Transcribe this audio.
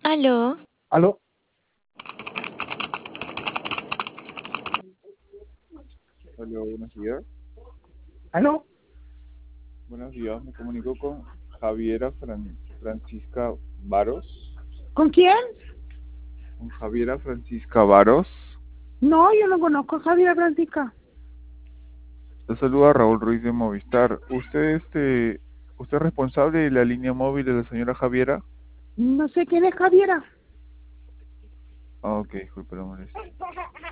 Aló, ¿Aló? Hola, buenos días. ¿Aló? Buenos días, me comunico con Javiera Francisca Varos. ¿Con quién? Con Javiera Francisca Varos. No, yo no conozco a Javiera Francisca. Le saluda Raúl Ruiz de Movistar. ¿Usted es responsable de la línea móvil de la señora Javiera? No sé quién es Javiera. Ah, ok, disculpe la molestia.